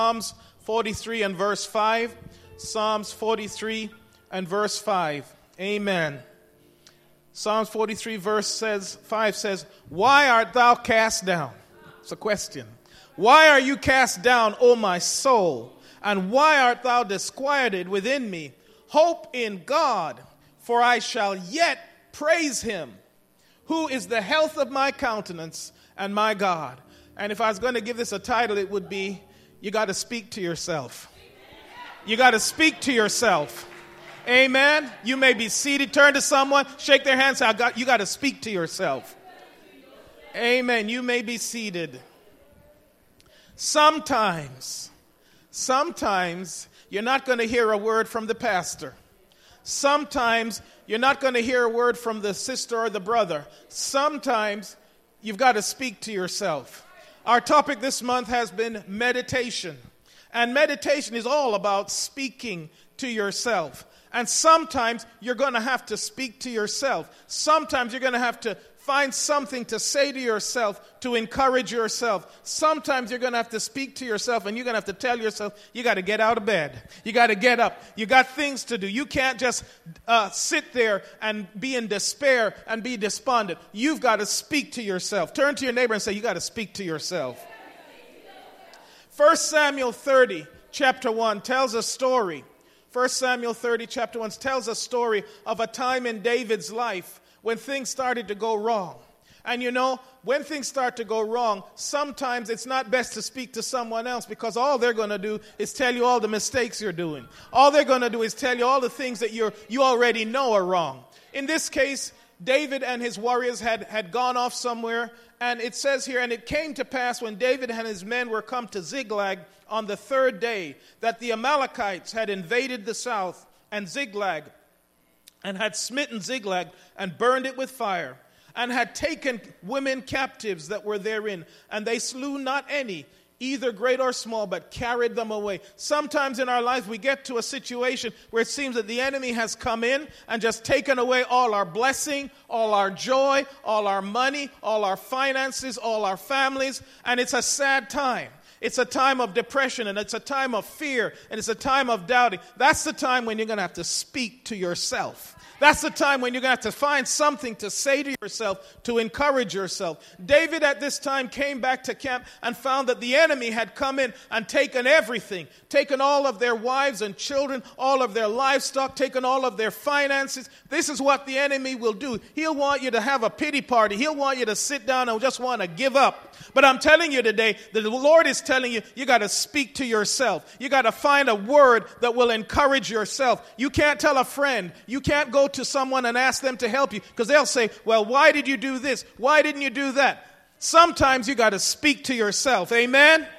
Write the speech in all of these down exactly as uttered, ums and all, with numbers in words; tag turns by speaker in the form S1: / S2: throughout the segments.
S1: Psalms forty-three and verse five. Psalms forty-three and verse five. Amen. Psalms forty-three verse says, five says, "Why art thou cast down?" It's a question. "Why are you cast down, O my soul? And why art thou disquieted within me? Hope in God, for I shall yet praise him, who is the health of my countenance and my God." And if I was going to give this a title, it would be, you got to speak to yourself. You got to speak to yourself. Amen. You may be seated. Turn to someone, shake their hand, say, I got, you got to speak to yourself. Amen. You may be seated. Sometimes, sometimes you're not going to hear a word from the pastor. Sometimes you're not going to hear a word from the sister or the brother. Sometimes you've got to speak to yourself. Our topic this month has been meditation. And meditation is all about speaking to yourself. And sometimes you're going to have to speak to yourself. Sometimes you're going to have to find something to say to yourself to encourage yourself. Sometimes you're going to have to speak to yourself and you're going to have to tell yourself, you got to get out of bed. You got to get up. You got things to do. You can't just uh, sit there and be in despair and be despondent. You've got to speak to yourself. Turn to your neighbor and say, you got to speak to yourself. First Samuel thirty, chapter one, tells a story. First Samuel thirty, chapter one, tells a story of a time in David's life when things started to go wrong. And you know, when things start to go wrong, sometimes it's not best to speak to someone else because all they're going to do is tell you all the mistakes you're doing. All they're going to do is tell you all the things that you're, you already know are wrong. In this case, David and his warriors had, had gone off somewhere. And it says here, and it came to pass when David and his men were come to Ziklag on the third day, that the Amalekites had invaded the south and Ziklag, and had smitten Ziklag and burned it with fire, and had taken women captives that were therein, and they slew not any, either great or small, but carried them away. Sometimes in our life we get to a situation where it seems that the enemy has come in and just taken away all our blessing, all our joy, all our money, all our finances, all our families, and it's a sad time. It's a time of depression, and it's a time of fear, and it's a time of doubting. That's the time when you're going to have to speak to yourself. That's the time when you're going to have to find something to say to yourself, to encourage yourself. David at this time came back to camp and found that the enemy had come in and taken everything, taken all of their wives and children, all of their livestock, taken all of their finances. This is what the enemy will do. He'll want you to have a pity party. He'll want you to sit down and just want to give up. But I'm telling you today that the Lord is telling you, you got to speak to yourself. You got to find a word that will encourage yourself. You can't tell a friend. You can't go to someone and ask them to help you because they'll say, well, why did you do this? Why didn't you do that? Sometimes you got to speak to yourself. Amen? Amen.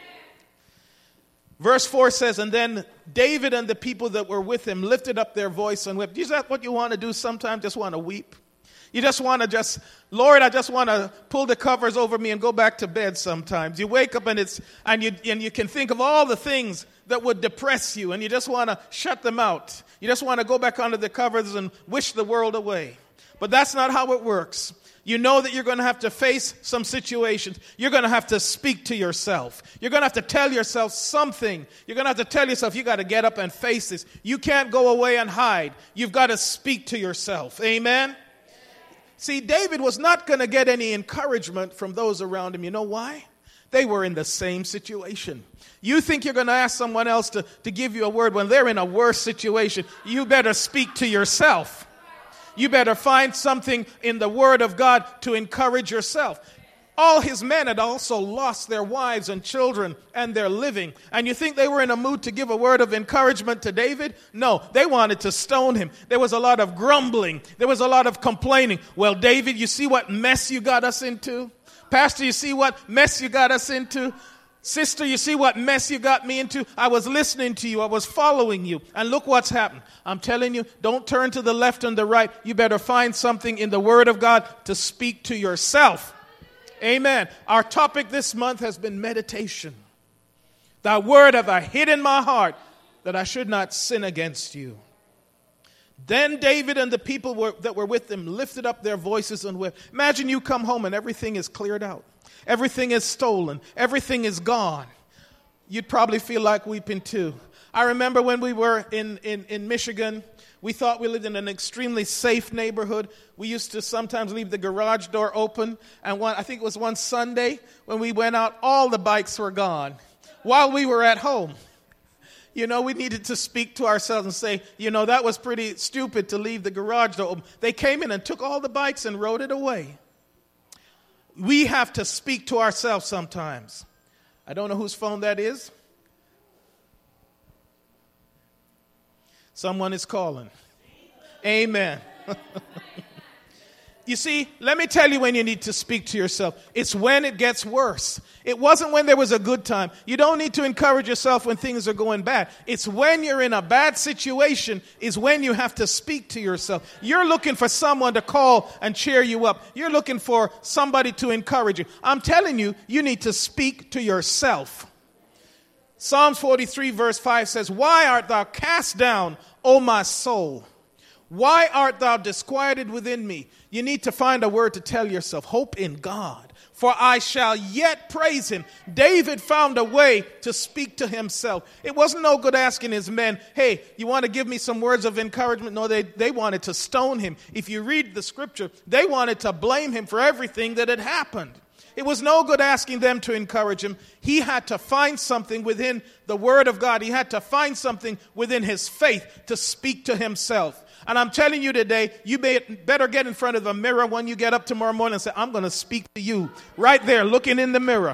S1: Verse four says, and then David and the people that were with him lifted up their voice and wept. Is that what you want to do sometimes? Just want to weep? You just want to just, Lord, I just want to pull the covers over me and go back to bed sometimes. You wake up and it's and you and you can think of all the things that would depress you and you just want to shut them out. You just want to go back under the covers and wish the world away. But that's not how it works. You know that you're going to have to face some situations. You're going to have to speak to yourself. You're going to have to tell yourself something. You're going to have to tell yourself you got to get up and face this. You can't go away and hide. You've got to speak to yourself. Amen? See, David was not going to get any encouragement from those around him. You know why? They were in the same situation. You think you're going to ask someone else to, to give you a word when they're in a worse situation. You better speak to yourself. You better find something in the Word of God to encourage yourself. All his men had also lost their wives and children and their living. And you think they were in a mood to give a word of encouragement to David? No, they wanted to stone him. There was a lot of grumbling. There was a lot of complaining. Well, David, you see what mess you got us into? Pastor, you see what mess you got us into? Sister, you see what mess you got me into? I was listening to you. I was following you. And look what's happened. I'm telling you, don't turn to the left and the right. You better find something in the Word of God to speak to yourself. Amen. Our topic this month has been meditation. Thy word have I hid in my heart that I should not sin against you. Then David and the people were, that were with him lifted up their voices and wept. Imagine you come home and everything is cleared out. Everything is stolen. Everything is gone. you'd probably feel like weeping too. I remember when we were in, in, in Michigan, we thought we lived in an extremely safe neighborhood. We used to sometimes leave the garage door open. And one, I think it was one Sunday when we went out, all the bikes were gone while we were at home. You know, we needed to speak to ourselves and say, you know, that was pretty stupid to leave the garage door open. They came in and took all the bikes and rode it away. We have to speak to ourselves sometimes. I don't know whose phone that is. Someone is calling. Amen. You see, let me tell you when you need to speak to yourself. It's when it gets worse. It wasn't when there was a good time. You don't need to encourage yourself when things are going bad. It's when you're in a bad situation is when you have to speak to yourself. You're looking for someone to call and cheer you up. You're looking for somebody to encourage you. I'm telling you, you need to speak to yourself. Psalms forty-three verse five says, "Why art thou cast down, O my soul? Why art thou disquieted within me?" You need to find a word to tell yourself. Hope in God, for I shall yet praise him. David found a way to speak to himself. It wasn't no good asking his men, hey, you want to give me some words of encouragement? No, they, they wanted to stone him. If you read the scripture, they wanted to blame him for everything that had happened. It was no good asking them to encourage him. He had to find something within the Word of God. He had to find something within his faith to speak to himself. And I'm telling you today, you better get in front of the mirror when you get up tomorrow morning and say, I'm going to speak to you right there, looking in the mirror.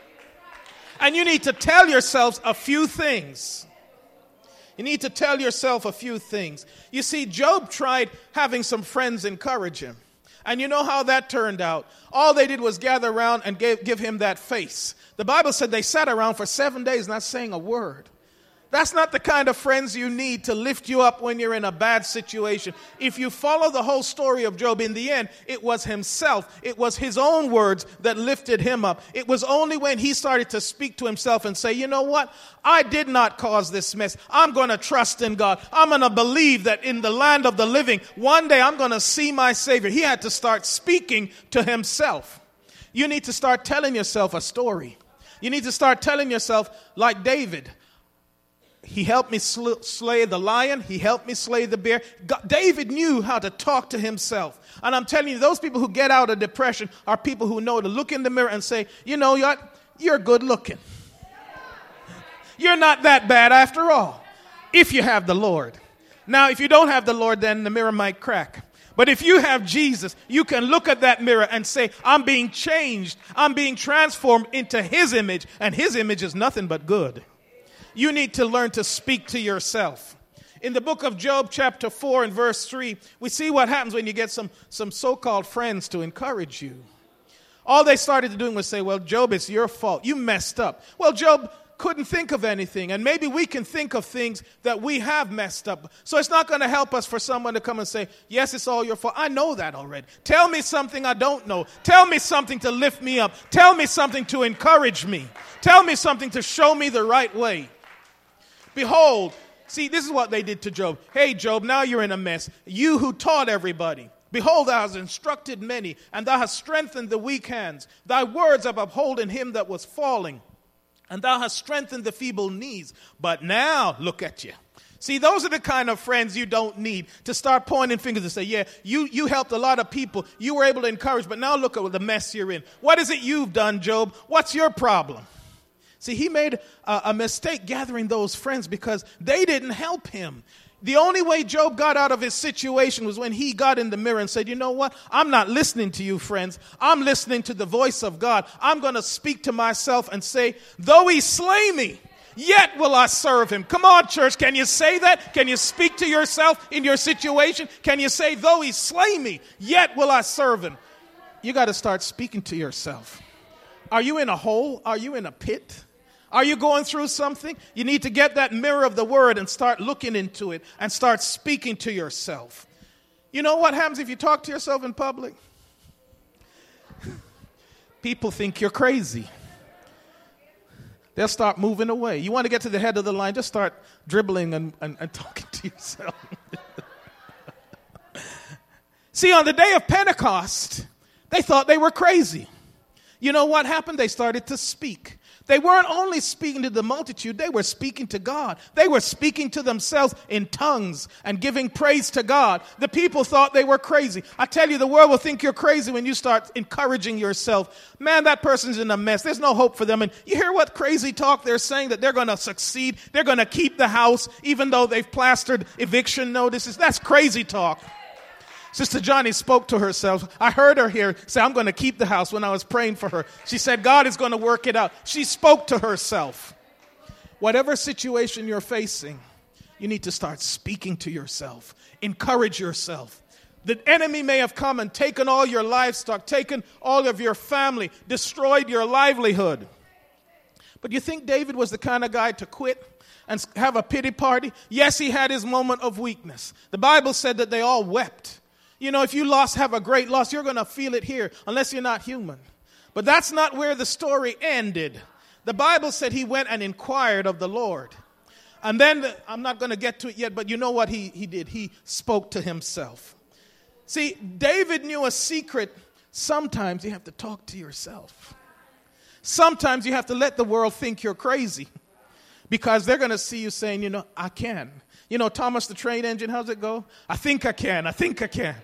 S1: And you need to tell yourselves a few things. You need to tell yourself a few things. You see, Job tried having some friends encourage him. And you know how that turned out. All they did was gather around and gave, give him that face. The Bible said they sat around for seven days not saying a word. That's not the kind of friends you need to lift you up when you're in a bad situation. If you follow the whole story of Job, in the end, it was himself. It was his own words that lifted him up. It was only when he started to speak to himself and say, you know what? I did not cause this mess. I'm going to trust in God. I'm going to believe that in the land of the living, one day I'm going to see my Savior. He had to start speaking to himself. You need to start telling yourself a story. You need to start telling yourself, like David, he helped me sl- slay the lion. He helped me slay the bear. God, David knew how to talk to himself. And I'm telling you, those people who get out of depression are people who know to look in the mirror and say, you know what? You're good looking. You're not that bad after all, if you have the Lord. Now, if you don't have the Lord, then the mirror might crack. But if you have Jesus, you can look at that mirror and say, I'm being changed. I'm being transformed into his image. And his image is nothing but good. You need to learn to speak to yourself. In the book of Job, chapter four and verse three, we see what happens when you get some, some so-called friends to encourage you. All they started doing was say, well, Job, it's your fault. You messed up. Well, Job couldn't think of anything. And maybe we can think of things that we have messed up. So it's not going to help us for someone to come and say, yes, it's all your fault. I know that already. Tell me something I don't know. Tell me something to lift me up. Tell me something to encourage me. Tell me something to show me the right way. Behold, see, this is what they did to Job. Hey, Job, now you're in a mess. You who taught everybody. Behold, thou hast instructed many, and thou hast strengthened the weak hands. Thy words have upholden him that was falling, and thou hast strengthened the feeble knees. But now, look at you. See, those are the kind of friends you don't need to start pointing fingers and say, yeah, you, you helped a lot of people. You were able to encourage, but now look at the mess you're in. What is it you've done, Job? What's your problem? See, he made a, a mistake gathering those friends because they didn't help him. The only way Job got out of his situation was when he got in the mirror and said, you know what? I'm not listening to you, friends. I'm listening to the voice of God. I'm going to speak to myself and say, though he slay me, yet will I serve him. Come on, church. Can you say that? Can you speak to yourself in your situation? Can you say, though he slay me, yet will I serve him? You got to start speaking to yourself. Are you in a hole? Are you in a pit? Are you going through something? You need to get that mirror of the word and start looking into it and start speaking to yourself. You know what happens if you talk to yourself in public? People think you're crazy. They'll start moving away. You want to get to the head of the line, just start dribbling and, and, and talking to yourself. See, on the day of Pentecost, they thought they were crazy. You know what happened? They started to speak. They weren't only speaking to the multitude, they were speaking to God. They were speaking to themselves in tongues and giving praise to God. The people thought they were crazy. I tell you, the world will think you're crazy when you start encouraging yourself. Man, that person's in a mess. There's no hope for them. And you hear what crazy talk they're saying, that they're going to succeed. They're going to keep the house even though they've plastered eviction notices. That's crazy talk. Sister Johnny spoke to herself. I heard her here say, I'm going to keep the house when I was praying for her. She said, God is going to work it out. She spoke to herself. Whatever situation you're facing, you need to start speaking to yourself. Encourage yourself. The enemy may have come and taken all your livestock, taken all of your family, destroyed your livelihood. But you think David was the kind of guy to quit and have a pity party? Yes, he had his moment of weakness. The Bible said that they all wept. You know, if you lost, have a great loss, you're going to feel it here, unless you're not human. But that's not where the story ended. The Bible said he went and inquired of the Lord. And then, the, I'm not going to get to it yet, but you know what he, he did? He spoke to himself. See, David knew a secret. Sometimes you have to talk to yourself. Sometimes you have to let the world think you're crazy, because they're going to see you saying, you know, I can. You know, Thomas the Train Engine, how's it go? I think I can, I think I can.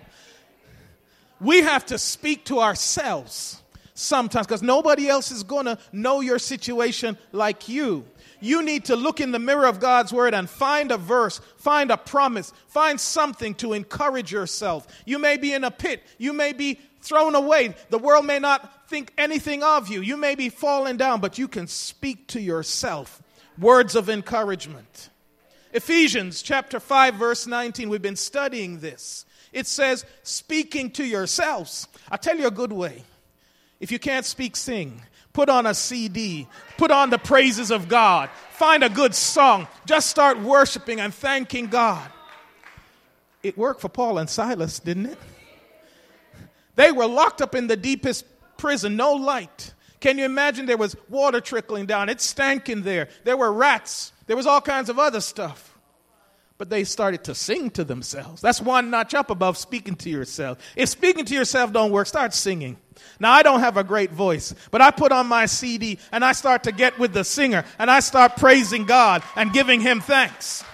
S1: We have to speak to ourselves sometimes, because nobody else is going to know your situation like you. You need to look in the mirror of God's word and find a verse, find a promise, find something to encourage yourself. You may be in a pit. You may be thrown away. The world may not think anything of you. You may be falling down, but you can speak to yourself words of encouragement. Ephesians chapter five, verse nineteen, we've been studying this. It says, speaking to yourselves. I'll tell you a good way. If you can't speak, sing. Put on a C D. Put on the praises of God. Find a good song. Just start worshiping and thanking God. It worked for Paul and Silas, didn't it? They were locked up in the deepest prison, no light. Can you imagine? There was water trickling down. It stank in there. There were rats. There was all kinds of other stuff. But they started to sing to themselves. That's one notch up above speaking to yourself. If speaking to yourself don't work, start singing. Now, I don't have a great voice, but I put on my C D and I start to get with the singer and I start praising God and giving him thanks.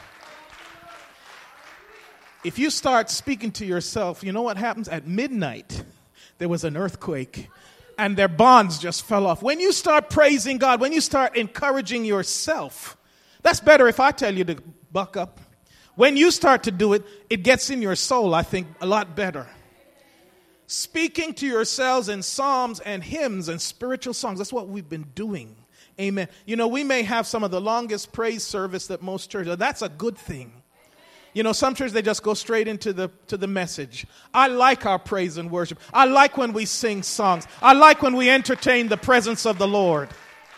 S1: If you start speaking to yourself, you know what happens? At midnight, there was an earthquake and their bonds just fell off. When you start praising God, when you start encouraging yourself, that's better if I tell you to buck up. When you start to do it, it gets in your soul, I think, a lot better. Speaking to yourselves in psalms and hymns and spiritual songs. That's what we've been doing. Amen. You know, we may have some of the longest praise service that most churches. That's a good thing. You know, some churches, they just go straight into the to the message. I like our praise and worship. I like when we sing songs. I like when we entertain the presence of the Lord.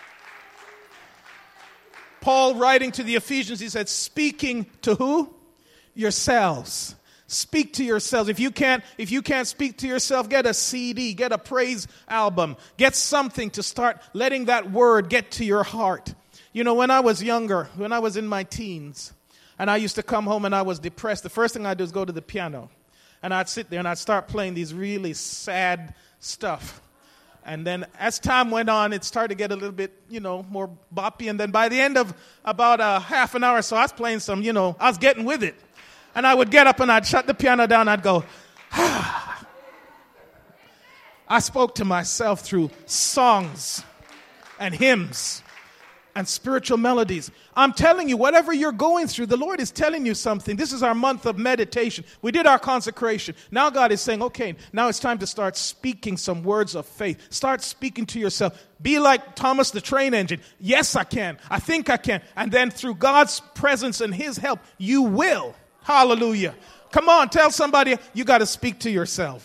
S1: Paul, writing to the Ephesians, he said, speaking to who? Yourselves. Speak to yourselves. If you can't, if you can't speak to yourself, get a C D, get a praise album, get something to start letting that word get to your heart. You know, when I was younger, when I was in my teens, and I used to come home and I was depressed, the first thing I'd do is go to the piano. And I'd sit there and I'd start playing these really sad stuff. And then as time went on, it started to get a little bit, you know, more boppy. And then by the end of about a half an hour or so, I was playing some, you know, I was getting with it. And I would get up and I'd shut the piano down. I'd go, ah. I spoke to myself through songs and hymns and spiritual melodies. I'm telling you, whatever you're going through, the Lord is telling you something. This is our month of meditation. We did our consecration. Now God is saying, okay, now it's time to start speaking some words of faith. Start speaking to yourself. Be like Thomas the Train Engine. Yes, I can. I think I can. And then through God's presence and his help, you will. Hallelujah. Come on, tell somebody you got to speak to yourself.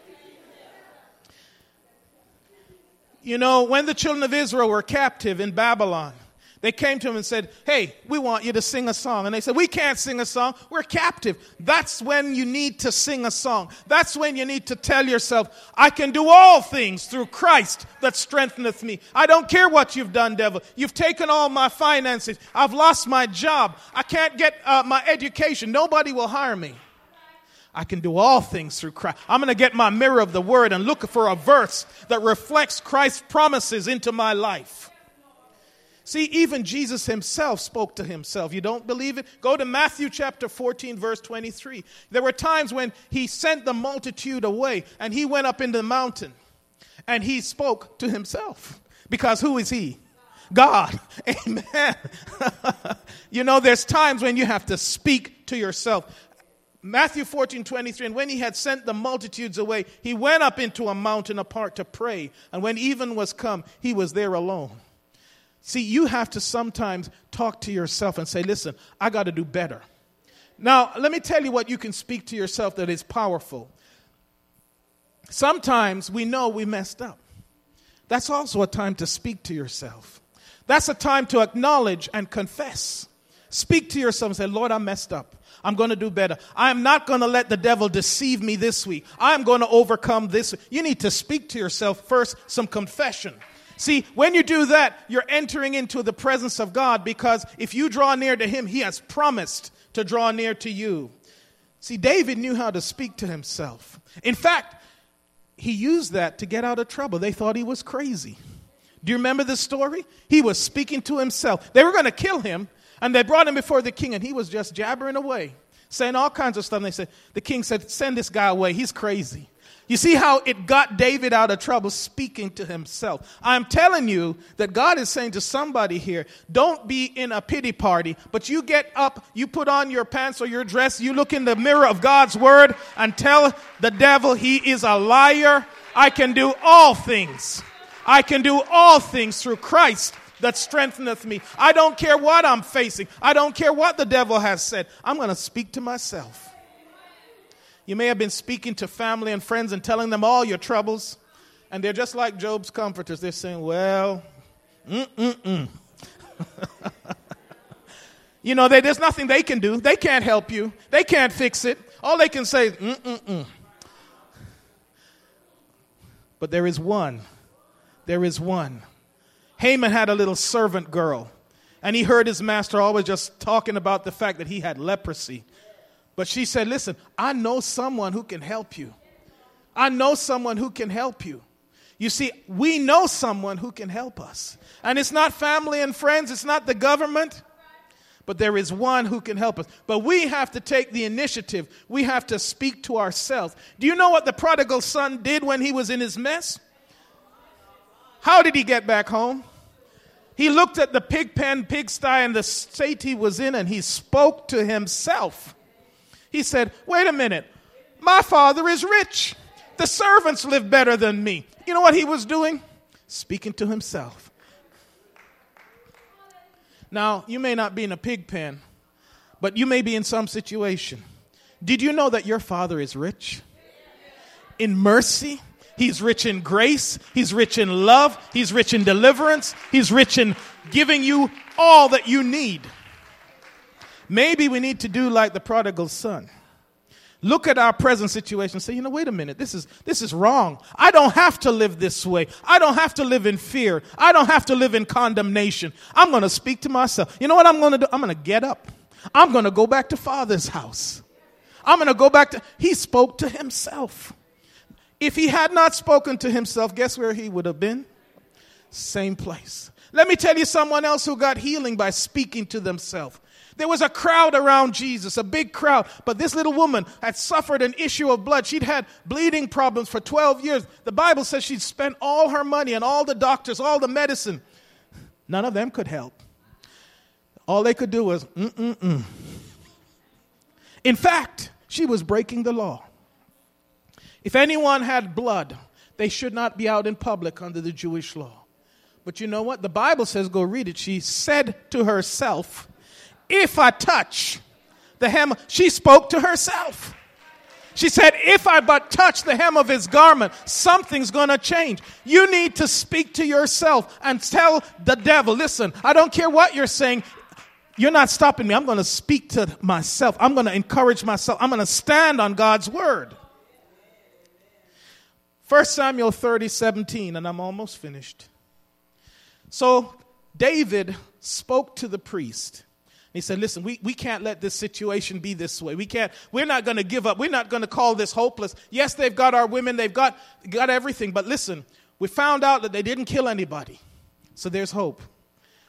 S1: You know, when the children of Israel were captive in Babylon, they came to him and said, hey, we want you to sing a song. And they said, we can't sing a song. We're captive. That's when you need to sing a song. That's when you need to tell yourself, I can do all things through Christ that strengtheneth me. I don't care what you've done, devil. You've taken all my finances. I've lost my job. I can't get uh, my education. Nobody will hire me. I can do all things through Christ. I'm going to get my mirror of the word and look for a verse that reflects Christ's promises into my life. See, even Jesus himself spoke to himself. You don't believe it? Go to Matthew chapter fourteen, verse twenty-three. There were times when he sent the multitude away, and he went up into the mountain, and he spoke to himself. Because who is he? God. Amen. You know, there's times when you have to speak to yourself. Matthew fourteen, twenty-three, and when he had sent the multitudes away, he went up into a mountain apart to pray. And when even was come, he was there alone. See, you have to sometimes talk to yourself and say, listen, I got to do better. Now, let me tell you what you can speak to yourself that is powerful. Sometimes we know we messed up. That's also a time to speak to yourself. That's a time to acknowledge and confess. Speak to yourself and say, Lord, I messed up. I'm going to do better. I'm not going to let the devil deceive me this week. I'm going to overcome this. You need to speak to yourself first, some confession. See, when you do that, you're entering into the presence of God, because if you draw near to him, he has promised to draw near to you. See, David knew how to speak to himself. In fact, he used that to get out of trouble. They thought he was crazy. Do you remember the story? He was speaking to himself. They were going to kill him, and they brought him before the king, and he was just jabbering away, saying all kinds of stuff. And they said, the king said, send this guy away. He's crazy. You see how it got David out of trouble, speaking to himself. I'm telling you that God is saying to somebody here, don't be in a pity party, but you get up, you put on your pants or your dress, you look in the mirror of God's word and tell the devil he is a liar. I can do all things. I can do all things through Christ that strengtheneth me. I don't care what I'm facing. I don't care what the devil has said. I'm going to speak to myself. You may have been speaking to family and friends and telling them all your troubles, and they're just like Job's comforters. They're saying, well, mm-mm-mm. You know, they, there's nothing they can do. They can't help you. They can't fix it. All they can say is, mm-mm-mm. But there is one. There is one. Haman had a little servant girl, and he heard his master always just talking about the fact that he had leprosy. But she said, listen, I know someone who can help you. I know someone who can help you. You see, we know someone who can help us. And it's not family and friends. It's not the government. But there is one who can help us. But we have to take the initiative. We have to speak to ourselves. Do you know what the prodigal son did when he was in his mess? How did he get back home? He looked at the pig pen, pigsty, and the state he was in, and he spoke to himself. He said, wait a minute, my father is rich. The servants live better than me. You know what he was doing? Speaking to himself. Now, you may not be in a pig pen, but you may be in some situation. Did you know that your father is rich? In mercy. He's rich in grace. He's rich in love. He's rich in deliverance. He's rich in giving you all that you need. Maybe we need to do like the prodigal son. Look at our present situation and say, you know, wait a minute, this is this is wrong. I don't have to live this way. I don't have to live in fear. I don't have to live in condemnation. I'm going to speak to myself. You know what I'm going to do? I'm going to get up. I'm going to go back to Father's house. I'm going to go back to, he spoke to himself. If he had not spoken to himself, guess where he would have been? Same place. Let me tell you someone else who got healing by speaking to themselves. There was a crowd around Jesus, a big crowd, but this little woman had suffered an issue of blood. She'd had bleeding problems for twelve years. The Bible says she'd spent all her money and all the doctors, all the medicine. None of them could help. All they could do was, mm-mm-mm. In fact, she was breaking the law. If anyone had blood, they should not be out in public under the Jewish law. But you know what? The Bible says, go read it. She said to herself, if I touch the hem, she spoke to herself. She said, if I but touch the hem of his garment, something's going to change. You need to speak to yourself and tell the devil, listen, I don't care what you're saying. You're not stopping me. I'm going to speak to myself. I'm going to encourage myself. I'm going to stand on God's word. First Samuel thirty, seventeen, and I'm almost finished. So David spoke to the priest. He said, listen, we, we can't let this situation be this way. We can't, we're not going to give up. We're not going to call this hopeless. Yes, they've got our women. They've got, got everything. But listen, we found out that they didn't kill anybody. So there's hope.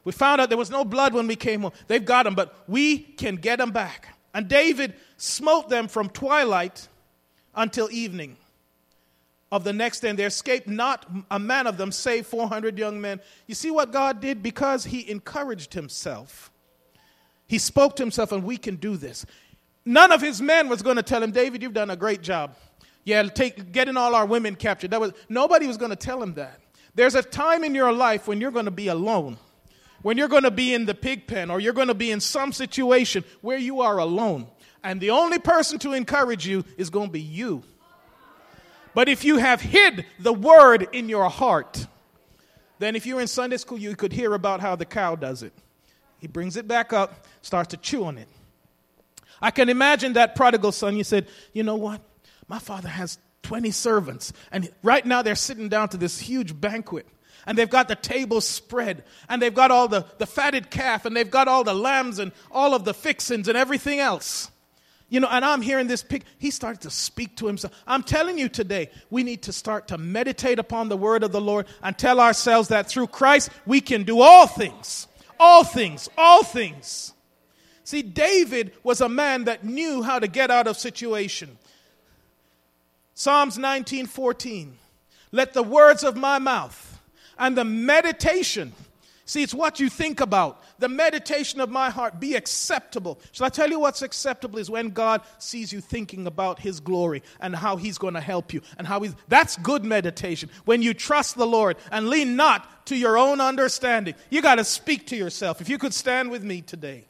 S1: We found out there was no blood when we came home. They've got them, but we can get them back. And David smote them from twilight until evening of the next day. And there escaped not a man of them, save four hundred young men. You see what God did? Because he encouraged himself. He spoke to himself, and we can do this. None of his men was going to tell him, David, you've done a great job. Yeah, take, getting all our women captured. That was, nobody was going to tell him that. There's a time in your life when you're going to be alone, when you're going to be in the pig pen, or you're going to be in some situation where you are alone. And the only person to encourage you is going to be you. But if you have hid the word in your heart, then if you're in Sunday school, you could hear about how the cow does it. He brings it back up, starts to chew on it. I can imagine that prodigal son. You said, you know what? My father has twenty servants. And right now they're sitting down to this huge banquet. And they've got the table spread. And they've got all the, the fatted calf. And they've got all the lambs and all of the fixings and everything else. You know, and I'm hearing this pig. He started to speak to himself. I'm telling you today, we need to start to meditate upon the word of the Lord and tell ourselves that through Christ we can do all things. All things. All things. See, David was a man that knew how to get out of situation. Psalms nineteen fourteen. Let the words of my mouth and the meditation, see, it's what you think about, the meditation of my heart be acceptable. Shall I tell you what's acceptable is when God sees you thinking about his glory and how he's going to help you and how he's, that's good meditation. When you trust the Lord and lean not to your own understanding. You got to speak to yourself. If you could stand with me today.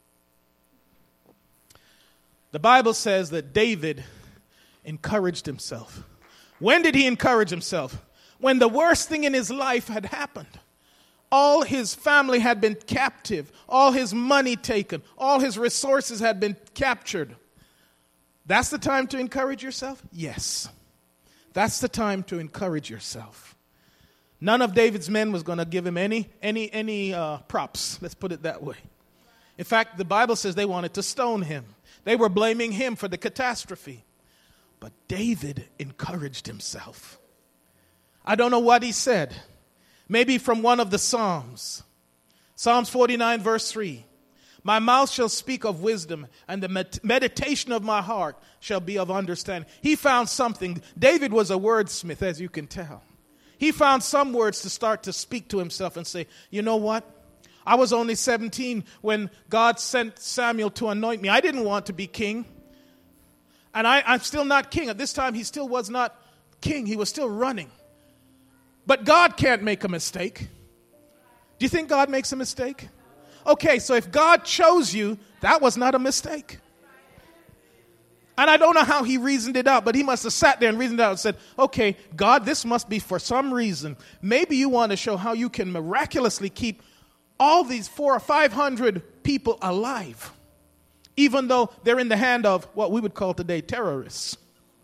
S1: The Bible says that David encouraged himself. When did he encourage himself? When the worst thing in his life had happened. All his family had been captive. All his money taken. All his resources had been captured. That's the time to encourage yourself? Yes. That's the time to encourage yourself. None of David's men was going to give him any, any, any uh, props. Let's put it that way. In fact, the Bible says they wanted to stone him. They were blaming him for the catastrophe. But David encouraged himself. I don't know what he said. Maybe from one of the Psalms. Psalms forty-nine verse three. My mouth shall speak of wisdom, and the med- meditation of my heart shall be of understanding. He found something. David was a wordsmith, as you can tell. He found some words to start to speak to himself and say, you know what? I was only seventeen when God sent Samuel to anoint me. I didn't want to be king. And I, I'm still not king. At this time, he still was not king. He was still running. But God can't make a mistake. Do you think God makes a mistake? Okay, so if God chose you, that was not a mistake. And I don't know how he reasoned it out, but he must have sat there and reasoned it out and said, okay, God, this must be for some reason. Maybe you want to show how you can miraculously keep all these four or five hundred people alive, even though they're in the hand of what we would call today terrorists.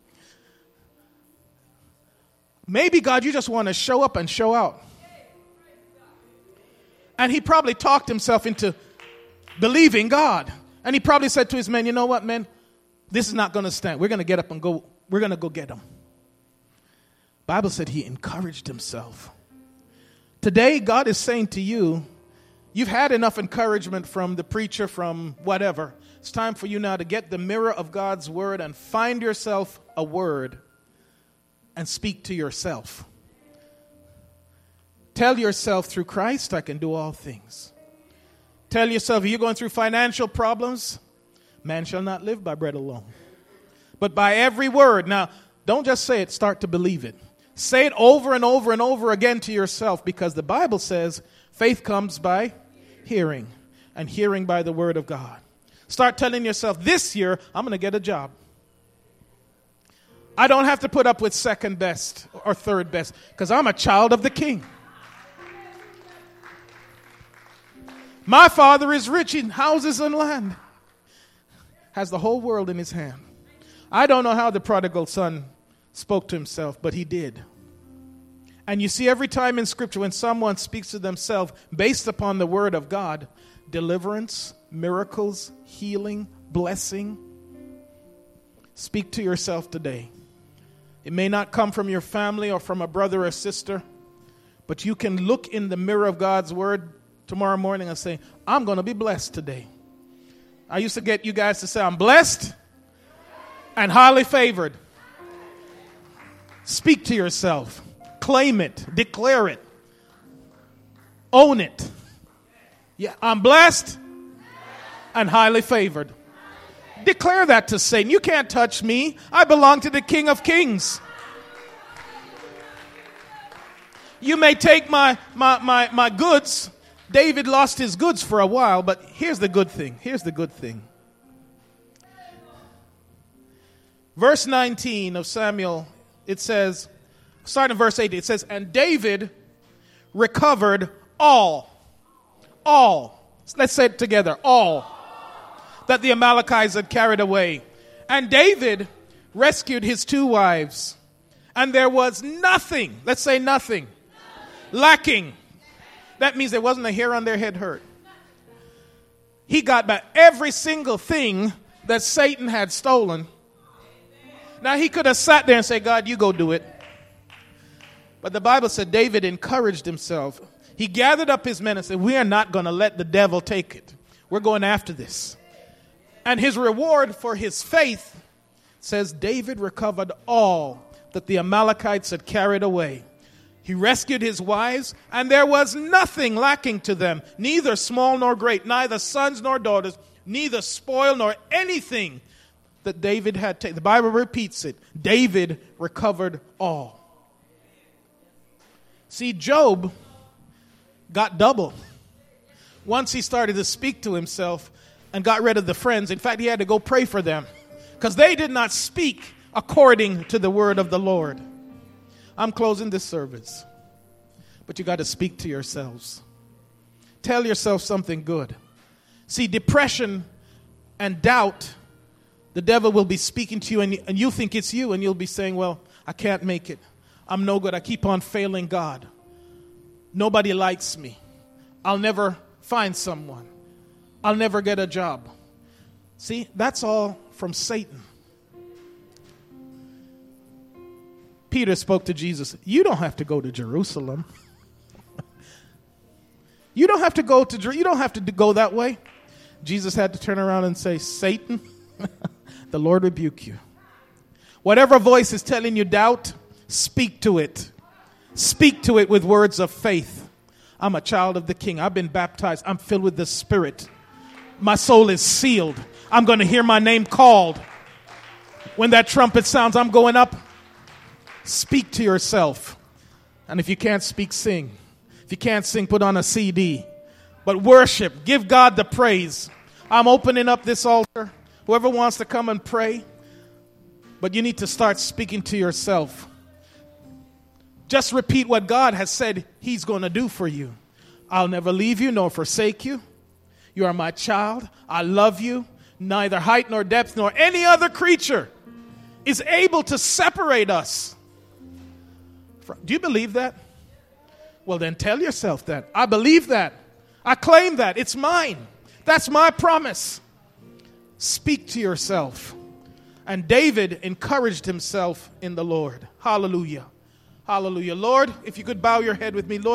S1: Maybe, God, you just want to show up and show out. And he probably talked himself into believing God. And he probably said to his men, you know what, men? This is not going to stand. We're going to get up and go. We're going to go get them. Bible said he encouraged himself. Today, God is saying to you, you've had enough encouragement from the preacher, from whatever. It's time for you now to get the mirror of God's word and find yourself a word and speak to yourself. Tell yourself, through Christ, I can do all things. Tell yourself, if you're going through financial problems, man shall not live by bread alone, but by every word. Now, don't just say it, start to believe it. Say it over and over and over again to yourself, because the Bible says faith comes by hearing, and hearing by the word of God. Start telling yourself, this year, I'm going to get a job. I don't have to put up with second best or third best, because I'm a child of the King. My Father is rich in houses and land, has the whole world in his hand. I don't know how the prodigal son spoke to himself, but he did. And you see, every time in Scripture when someone speaks to themselves based upon the word of God, deliverance, miracles, healing, blessing. Speak to yourself today. It may not come from your family or from a brother or sister, but you can look in the mirror of God's word tomorrow morning and say, I'm going to be blessed today. I used to get you guys to say, I'm blessed and highly favored. Speak to yourself. Claim it. Declare it. Own it. Yeah, I'm blessed and highly favored. Declare that to Satan. You can't touch me. I belong to the King of Kings. You may take my, my, my, my goods. David lost his goods for a while, but here's the good thing. Here's the good thing. Verse nineteen of Samuel, it says, starting in verse eighteen, it says, and David recovered all, all, let's say it together, all, that the Amalekites had carried away. And David rescued his two wives, and there was nothing, let's say nothing, lacking. That means there wasn't a hair on their head hurt. He got back every single thing that Satan had stolen. Now he could have sat there and said, God, you go do it. But the Bible said David encouraged himself. He gathered up his men and said, we are not going to let the devil take it. We're going after this. And his reward for his faith says David recovered all that the Amalekites had carried away. He rescued his wives, and there was nothing lacking to them, neither small nor great, neither sons nor daughters, neither spoil nor anything that David had taken. The Bible repeats it. David recovered all. See, Job got double. Once he started to speak to himself and got rid of the friends. In fact, he had to go pray for them because they did not speak according to the word of the Lord. I'm closing this service, but you got to speak to yourselves. Tell yourself something good. See, depression and doubt, the devil will be speaking to you, and, and you think it's you, and you'll be saying, well, I can't make it. I'm no good. I keep on failing God. Nobody likes me. I'll never find someone. I'll never get a job. See, that's all from Satan. Peter spoke to Jesus. You don't have to go to Jerusalem. You don't have to go to Jer- you don't have to go that way. Jesus had to turn around and say, Satan, the Lord rebuke you. Whatever voice is telling you doubt, speak to it. Speak to it with words of faith. I'm a child of the King. I've been baptized. I'm filled with the Spirit. My soul is sealed. I'm going to hear my name called. When that trumpet sounds, I'm going up. Speak to yourself. And if you can't speak, sing. If you can't sing, put on a C D. But worship. Give God the praise. I'm opening up this altar. Whoever wants to come and pray. But you need to start speaking to yourself. Just repeat what God has said He's going to do for you. I'll never leave you nor forsake you. You are my child. I love you. Neither height nor depth nor any other creature is able to separate us. Do you believe that? Well, then tell yourself that. I believe that. I claim that. It's mine. That's my promise. Speak to yourself. And David encouraged himself in the Lord. Hallelujah. Hallelujah. Lord, if you could bow your head with me, Lord.